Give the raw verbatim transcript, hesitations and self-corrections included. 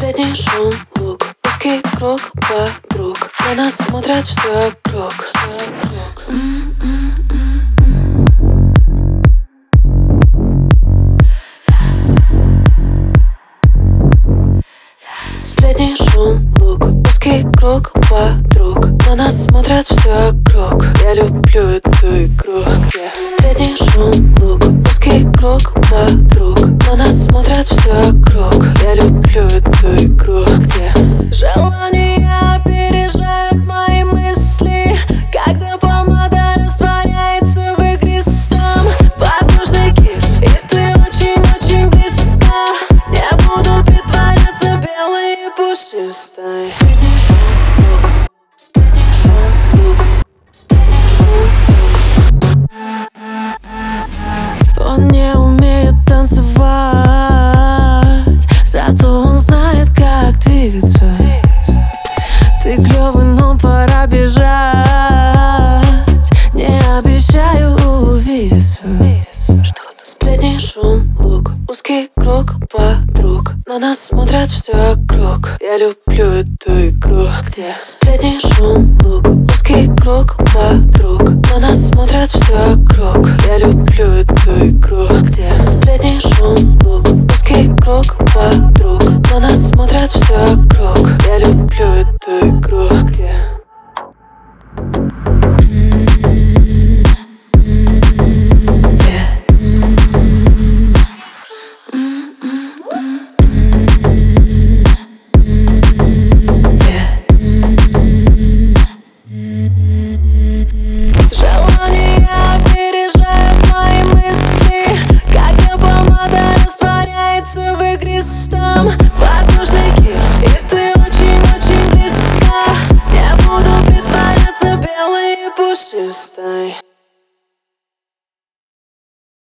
Сплетни, шум, лук, узкий круг подруг. На нас смотрят все вокруг, все вокруг. Сплетни, шум, лук, узкий круг подруг. На нас смотрят все вокруг. Я люблю эту игру, где сплетни, шум, лук, узкий круг подруг. На нас смотрят все вокруг. Я люблю эту игру, где желания опережают мои мысли, когда помада растворяется в игристом. Воздушный киш, и ты очень-очень близка. Не буду притворяться белой и пушистой. Сплетни, шум, лук, сплетни, шум, лук, сплетни, шум, лук. Он не умеет танцевать, зато он знает, как двигаться. Ты клёвый, но пора бежать. Не обещаю увидеться. Сплетни, шум, лук, узкий круг подруг. На нас смотрят все вокруг. Я люблю эту игру, где сплетни, шум, лук, узкий круг подруг. На нас смотрят все вокруг. Я люблю эту игру, где сплетни, шум, лук, узкий круг подруг. На нас смотрят все вокруг. Я люблю эту игру, где желания опережают мои мысли, когда помада растворяется в игристом. Воздушный киш, и ты очень-очень близка. Не буду притворяться белой и пушистой.